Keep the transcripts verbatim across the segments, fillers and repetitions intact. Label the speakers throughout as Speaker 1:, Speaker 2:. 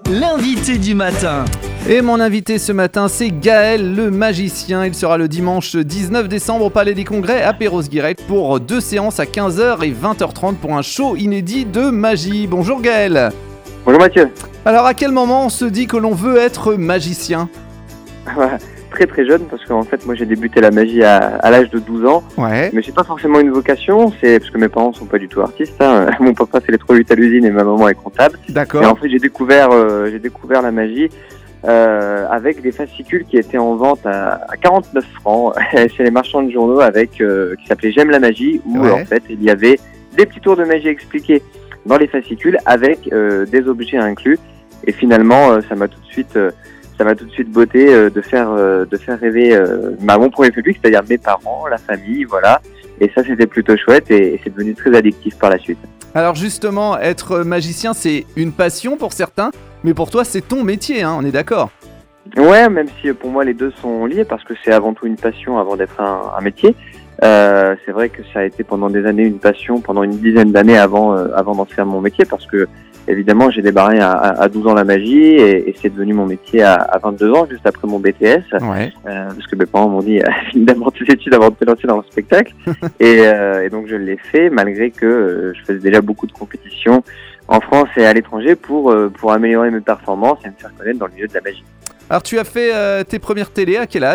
Speaker 1: l'invité du matin.
Speaker 2: Et mon invité ce matin, c'est Gaël, le magicien. Il sera le dimanche dix-neuf décembre au Palais des Congrès à Perros-Guirec pour deux séances à quinze heures et vingt heures trente pour un show inédit de magie. Bonjour Gaël.
Speaker 3: Bonjour Mathieu.
Speaker 2: Alors à quel moment on se dit que l'on veut être magicien ?
Speaker 3: Très très jeune, parce qu'en fait moi j'ai débuté la magie à, à l'âge de douze ans.
Speaker 2: Ouais.
Speaker 3: Mais c'est pas forcément une vocation, c'est parce que mes parents sont pas du tout artistes, hein. Mon papa fait les trois huit à l'usine et ma maman est comptable.
Speaker 2: D'accord.
Speaker 3: Et en fait j'ai découvert, euh, j'ai découvert la magie euh, avec des fascicules qui étaient en vente à, à quarante-neuf francs chez les marchands de journaux, avec euh, qui s'appelait J'aime la magie, où
Speaker 2: Ouais.
Speaker 3: en fait il y avait des petits tours de magie expliqués dans les fascicules avec euh, des objets inclus. Et finalement euh, ça m'a tout de suite euh, ça m'a tout de suite botté euh, de faire euh, de faire rêver euh, bah, mon premier public, c'est-à-dire mes parents, la famille, voilà. Et ça c'était plutôt chouette et, et c'est devenu très addictif par la suite.
Speaker 2: Alors justement, être magicien, c'est une passion pour certains, mais pour toi, c'est ton métier, hein, on est d'accord ?
Speaker 3: Ouais, même si pour moi les deux sont liés, parce que c'est avant tout une passion avant d'être un, un métier. Euh, c'est vrai que ça a été pendant des années une passion, pendant une dizaine d'années avant euh, avant d'en faire mon métier, parce que évidemment j'ai débarré à, à douze ans la magie et, et c'est devenu mon métier à, à vingt-deux ans, juste après mon B T S.
Speaker 2: Ouais.
Speaker 3: Euh, parce que mes parents m'ont dit finis d'abord tes études avant de te lancer dans le spectacle. et, euh, et donc je l'ai fait, malgré que euh, je faisais déjà beaucoup de compétitions en France et à l'étranger pour euh, pour améliorer mes performances et me faire connaître dans le milieu de la magie.
Speaker 2: Alors tu as fait euh, tes premières télés à quel âge ?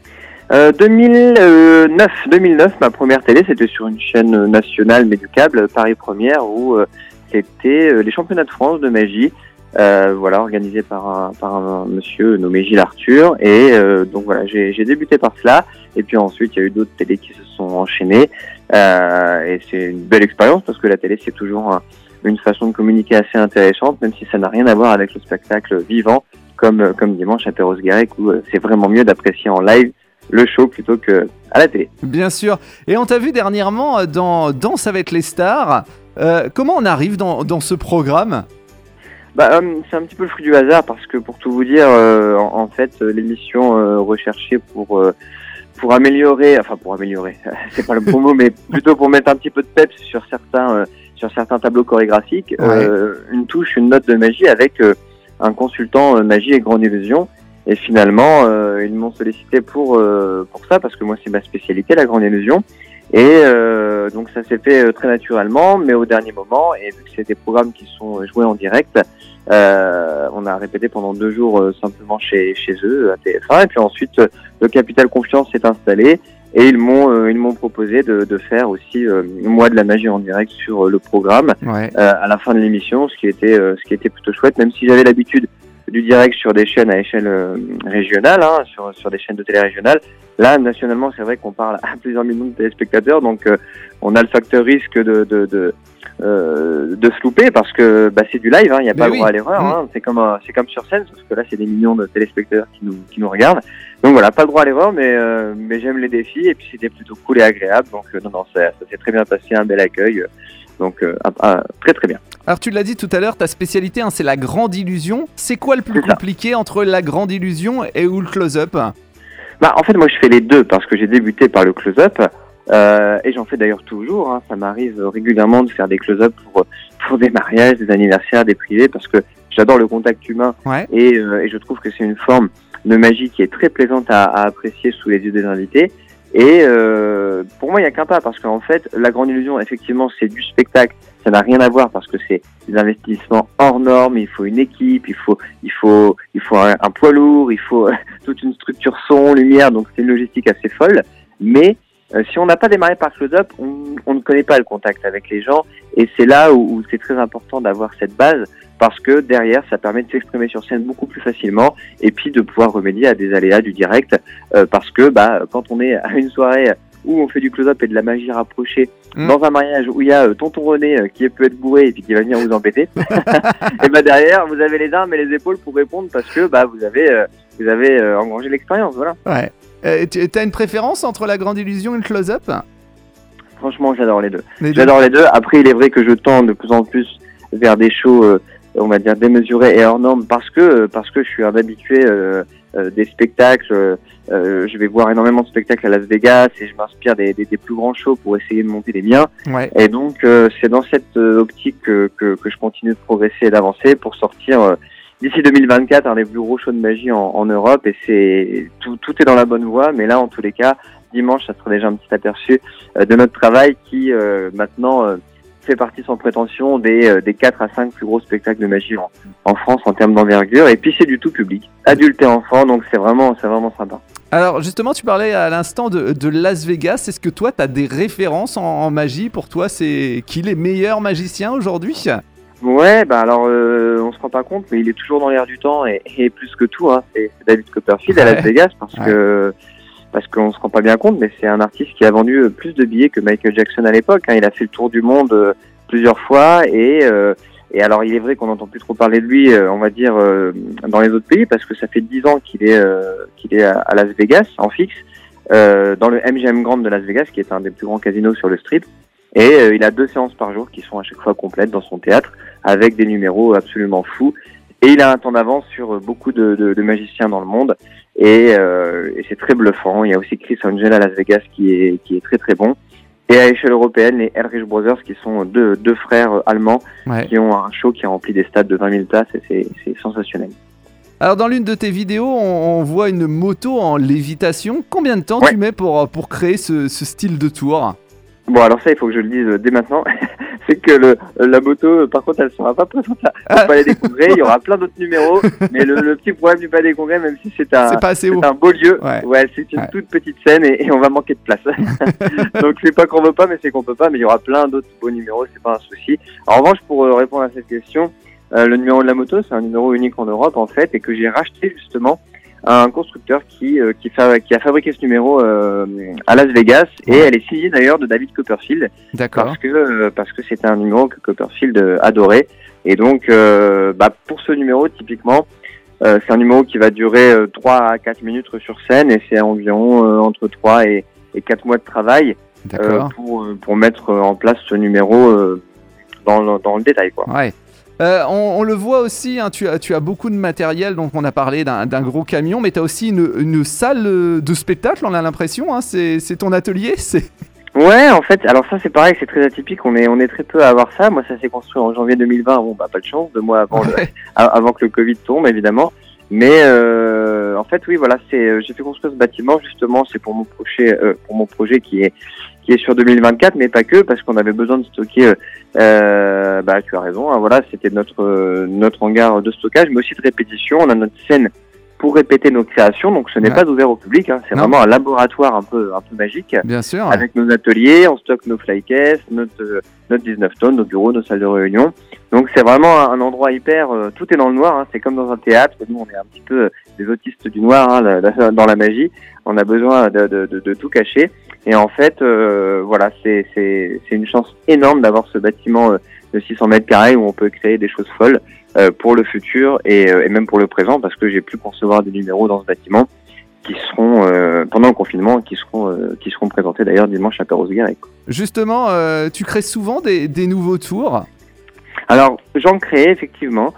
Speaker 3: Euh, deux mille neuf, deux mille neuf, ma première télé, c'était sur une chaîne nationale mais du câble, Paris Première, où euh, c'était euh, les championnats de France de magie, euh, voilà, organisés par un, par un monsieur nommé Gilles Arthur. Et euh, donc voilà, j'ai, j'ai débuté par cela. Et puis ensuite, il y a eu d'autres télés qui se sont enchaînées. Euh, et c'est une belle expérience, parce que la télé, c'est toujours un, une façon de communiquer assez intéressante, même si ça n'a rien à voir avec le spectacle vivant, comme, comme dimanche à Perros-Guirec, où euh, c'est vraiment mieux d'apprécier en live le show plutôt que à la télé.
Speaker 2: Bien sûr. Et on t'a vu dernièrement dans Danse avec les stars. Euh, comment on arrive dans, dans ce programme ?
Speaker 3: Bah, euh, c'est un petit peu le fruit du hasard, parce que pour tout vous dire, euh, en, en fait, euh, l'émission euh, recherchée pour euh, pour améliorer, enfin pour améliorer, c'est pas le bon mot, mais plutôt pour mettre un petit peu de peps sur certains euh, sur certains tableaux chorégraphiques,
Speaker 2: Ouais.
Speaker 3: euh, une touche, une note de magie avec euh, un consultant euh, magie et grande illusion. Et finalement, euh, ils m'ont sollicité pour euh, pour ça, parce que moi c'est ma spécialité, la grande illusion. Et euh, donc ça s'est fait euh, très naturellement, mais au dernier moment, et vu que c'est des programmes qui sont joués en direct, euh, on a répété pendant deux jours euh, simplement chez chez eux à T F un. Et puis ensuite, euh, le Capital Confiance s'est installé et ils m'ont euh, ils m'ont proposé de de faire aussi euh, moi de la magie en direct sur euh, le programme
Speaker 2: Ouais.
Speaker 3: euh, à la fin de l'émission, ce qui était euh, ce qui était plutôt chouette, même si j'avais l'habitude du direct sur des chaînes à échelle euh, régionale, hein, sur sur des chaînes de télé régionales. Là, nationalement, c'est vrai qu'on parle à plusieurs millions de téléspectateurs, donc euh, on a le facteur risque de de de, euh, de se louper, parce que bah, c'est du live, il hein, n'y a
Speaker 2: Mais
Speaker 3: pas
Speaker 2: oui.
Speaker 3: le droit à l'erreur.
Speaker 2: Mmh.
Speaker 3: Hein, c'est comme un, c'est comme sur scène, parce que là, c'est des millions de téléspectateurs qui nous qui nous regardent. Donc voilà, pas le droit à l'erreur, mais euh, mais j'aime les défis, et puis c'était plutôt cool et agréable. Donc euh, non non, ça, ça s'est très bien passé, un bel accueil. Euh, donc euh, ah, ah, très très bien.
Speaker 2: Alors tu l'as dit tout à l'heure, ta spécialité, hein, c'est la grande illusion. C'est quoi le plus
Speaker 3: C'est ça.
Speaker 2: compliqué entre la grande illusion et ou le close-up ?
Speaker 3: Bah, en fait, moi, je fais les deux, parce que j'ai débuté par le close-up, euh, et j'en fais d'ailleurs toujours, hein. Ça m'arrive régulièrement de faire des close-up pour, pour des mariages, des anniversaires, des privés, parce que j'adore le contact humain,
Speaker 2: Ouais.
Speaker 3: et, euh, et je trouve que c'est une forme de magie qui est très plaisante à, à apprécier sous les yeux des invités. Et euh, pour moi, il n'y a qu'un pas, parce qu'en fait, la grande illusion, effectivement, c'est du spectacle. Ça n'a rien à voir, parce que c'est des investissements hors normes. Il faut une équipe, il faut, il faut, il faut un, un poids lourd, il faut euh, toute une structure son, lumière. Donc c'est une logistique assez folle. Mais euh, si on n'a pas démarré par close-up, on, on ne connaît pas le contact avec les gens. Et c'est là où, où c'est très important d'avoir cette base, parce que derrière, ça permet de s'exprimer sur scène beaucoup plus facilement, et puis de pouvoir remédier à des aléas du direct, euh, parce que bah quand on est à une soirée où on fait du close-up et de la magie rapprochée, mmh. dans un mariage où il y a euh, tonton René euh, qui peut être bourré et puis qui va venir vous embêter, et bah derrière vous avez les armes et les épaules pour répondre, parce que bah vous avez euh, vous avez euh, engrangé l'expérience, voilà.
Speaker 2: Ouais. Euh, tu as une préférence entre la grande illusion et le close-up ?
Speaker 3: Franchement, j'adore les deux.
Speaker 2: Les deux.
Speaker 3: J'adore les deux. Après, il est vrai que je tends de plus en plus vers des shows, euh, on va dire, démesurés et hors normes, parce que parce que je suis un habitué euh, euh, des spectacles. Euh, je vais voir énormément de spectacles à Las Vegas et je m'inspire des, des, des plus grands shows pour essayer de monter les miens.
Speaker 2: Ouais.
Speaker 3: Et donc, euh, c'est dans cette euh, optique que, que, que je continue de progresser et d'avancer pour sortir euh, d'ici deux mille vingt-quatre, un des plus gros shows de magie en, en Europe, et c'est tout, tout est dans la bonne voie. Mais là, en tous les cas, dimanche, ça sera déjà un petit aperçu euh, de notre travail qui euh, maintenant euh, fait partie sans prétention des, euh, des quatre à cinq plus gros spectacles de magie en, en France en termes d'envergure. Et puis c'est du tout public, adultes et enfants, donc c'est vraiment, c'est vraiment sympa.
Speaker 2: Alors justement, tu parlais à l'instant de, de Las Vegas. Est-ce que toi, tu as des références en, en magie? Pour toi, c'est qui les meilleurs magiciens aujourd'hui?
Speaker 3: Ouais, bah alors euh, on se rend pas compte, mais il est toujours dans l'air du temps et, et plus que tout, hein, c'est, c'est David Copperfield à Las Vegas parce ouais. que parce qu'on se rend pas bien compte, mais c'est un artiste qui a vendu plus de billets que Michael Jackson à l'époque. Hein. Il a fait le tour du monde euh, plusieurs fois et euh, et alors il est vrai qu'on n'entend plus trop parler de lui, euh, on va dire euh, dans les autres pays parce que ça fait dix ans qu'il est euh, qu'il est à, à Las Vegas en fixe euh, dans le M G M Grand de Las Vegas, qui est un des plus grands casinos sur le Strip. Et euh, il a deux séances par jour qui sont à chaque fois complètes dans son théâtre avec des numéros absolument fous. Et il a un temps d'avance sur beaucoup de, de, de magiciens dans le monde. Et, euh, et c'est très bluffant. Il y a aussi Chris Angel à Las Vegas qui est, qui est très très bon. Et à l'échelle européenne, les Ehrlich Brothers qui sont deux, deux frères allemands ouais. qui ont un show qui remplit des stades de vingt mille places et c'est, c'est sensationnel.
Speaker 2: Alors dans l'une de tes vidéos, on, on voit une moto en lévitation. Combien de temps ouais. tu mets pour, pour créer ce, ce style de tour ?
Speaker 3: Bon, alors ça, il faut que je le dise dès maintenant. C'est que le, la moto, par contre, elle sera pas présente au Palais des Congrès. Il y aura plein d'autres numéros. Mais le, le petit problème du Palais des Congrès, même si c'est un,
Speaker 2: c'est pas assez
Speaker 3: c'est
Speaker 2: haut.
Speaker 3: un beau lieu,
Speaker 2: ouais,
Speaker 3: ouais c'est une
Speaker 2: ouais.
Speaker 3: toute petite scène et, et on va manquer de place. Donc c'est pas qu'on veut pas, mais c'est qu'on peut pas. Mais il y aura plein d'autres beaux numéros, c'est pas un souci. En revanche, pour euh, répondre à cette question, euh, le numéro de la moto, c'est un numéro unique en Europe, en fait, et que j'ai racheté justement à un constructeur qui euh, qui, fa- qui a fabriqué ce numéro euh, à Las Vegas et ouais. elle est signée d'ailleurs de David Copperfield.
Speaker 2: D'accord.
Speaker 3: Parce que euh, parce que c'était un numéro que Copperfield euh, adorait et donc euh, bah pour ce numéro typiquement euh, c'est un numéro qui va durer euh, trois à quatre minutes sur scène et c'est environ euh, entre trois et, et quatre mois de travail euh, pour pour mettre en place ce numéro euh, dans le, dans le détail quoi.
Speaker 2: Ouais. Euh, on, on le voit aussi, hein, tu, as, tu as beaucoup de matériel, donc on a parlé d'un, d'un gros camion, mais tu as aussi une, une salle de spectacle, on a l'impression, hein, c'est, c'est ton atelier c'est...
Speaker 3: Ouais, en fait, alors ça c'est pareil, c'est très atypique, on est, on est très peu à avoir ça. Moi ça s'est construit en janvier deux mille vingt, bon bah pas de chance, deux mois avant, ouais. le, avant que le Covid tombe évidemment. Mais euh, en fait oui voilà, c'est, j'ai fait construire ce bâtiment justement, c'est pour mon projet, euh, pour mon projet qui est qui est sur deux mille vingt-quatre, mais pas que, parce qu'on avait besoin de stocker. Euh, bah tu as raison, hein, voilà, c'était notre euh, notre hangar de stockage, mais aussi de répétition. On a notre scène pour répéter nos créations, donc ce n'est ouais. pas ouvert au public, hein, c'est non. vraiment un laboratoire un peu un peu magique.
Speaker 2: Bien sûr.
Speaker 3: Avec nos ateliers, on stocke nos flycases, notre euh, notre dix-neuf tonnes, nos bureaux, nos salles de réunion. Donc c'est vraiment un, un endroit hyper. Euh, tout est dans le noir, hein, c'est comme dans un théâtre. Nous on est un petit peu euh, des autistes du noir hein, la, la, dans la magie. On a besoin de, de, de, de tout cacher. Et en fait, euh, voilà, c'est, c'est, c'est une chance énorme d'avoir ce bâtiment euh, de six cents mètres carrés où on peut créer des choses folles euh, pour le futur et, euh, et même pour le présent, parce que j'ai pu concevoir des numéros dans ce bâtiment qui seront euh, pendant le confinement, qui seront euh, qui seront présentés d'ailleurs dimanche à Perros-Guirec.
Speaker 2: Justement, euh, tu crées souvent des, des nouveaux tours.
Speaker 3: Alors, j'en crée effectivement,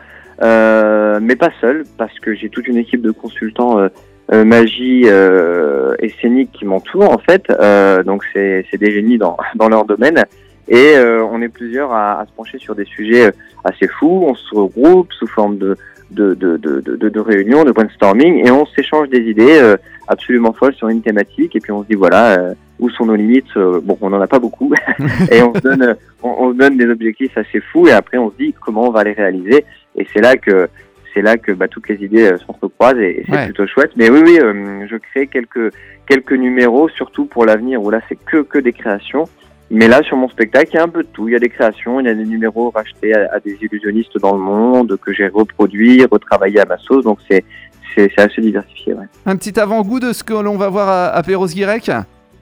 Speaker 3: euh, mais pas seul, parce que j'ai toute une équipe de consultants. Euh, Euh, magie euh, et scénique qui m'entourent en fait, euh, donc c'est, c'est des génies dans, dans leur domaine et euh, on est plusieurs à, à se pencher sur des sujets assez fous. On se regroupe sous forme de de de de de, de réunions, de brainstorming et on s'échange des idées euh, absolument folles sur une thématique et puis on se dit voilà euh, où sont nos limites. Euh, bon, on en a pas beaucoup et on se donne on, on se donne des objectifs assez fous et après on se dit comment on va les réaliser et c'est là que c'est là que bah, toutes les idées euh, s'entrecroisent et, et c'est ouais. plutôt chouette. Mais oui, oui, euh, je crée quelques quelques numéros, surtout pour l'avenir où là c'est que que des créations. Mais là sur mon spectacle, il y a un peu de tout. Il y a des créations, il y a des numéros rachetés à, à des illusionnistes dans le monde que j'ai reproduits, retravaillés à ma sauce. Donc c'est c'est, c'est assez diversifié. Ouais.
Speaker 2: Un petit avant-goût de ce que l'on va voir à, à Perros-Guirec.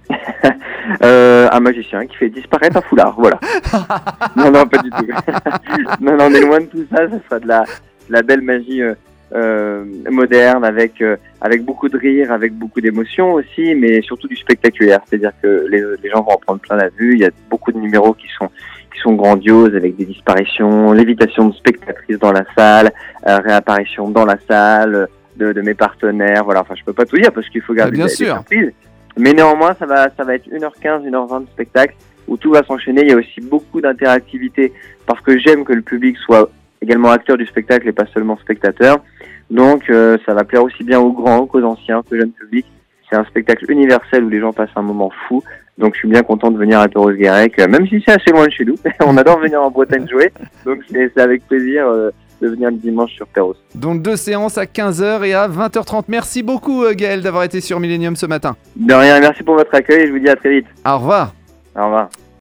Speaker 3: euh, un magicien qui fait disparaître un foulard. Voilà. non, non, pas du tout. non, non, on est loin de tout ça. Ça sera de la la belle magie euh, euh, moderne avec euh, avec beaucoup de rire, avec beaucoup d'émotions aussi, mais surtout du spectaculaire. C'est-à-dire que les, les gens vont en prendre plein la vue. Il y a beaucoup de numéros qui sont qui sont grandioses avec des disparitions, lévitation de spectatrices dans la salle, euh, réapparition dans la salle de, de mes partenaires. Voilà. Enfin, je peux pas tout dire parce qu'il faut garder
Speaker 2: ah,
Speaker 3: des, des surprises. Mais néanmoins, ça va ça va être une heure quinze, une heure vingt de spectacle où tout va s'enchaîner. Il y a aussi beaucoup d'interactivité parce que j'aime que le public soit également acteur du spectacle et pas seulement spectateur. Donc euh, ça va plaire aussi bien aux grands qu'aux anciens, qu'au jeune public. C'est un spectacle universel où les gens passent un moment fou. Donc je suis bien content de venir à Perros-Guirec, euh, même si c'est assez loin de chez nous. On adore venir en Bretagne jouer, donc c'est, c'est avec plaisir euh, de venir le dimanche sur Perros.
Speaker 2: Donc deux séances à quinze heures et à vingt heures trente. Merci beaucoup euh, Gaël d'avoir été sur Millennium ce matin.
Speaker 3: De rien, merci pour votre accueil et je vous dis à très vite.
Speaker 2: Au revoir.
Speaker 3: Au revoir.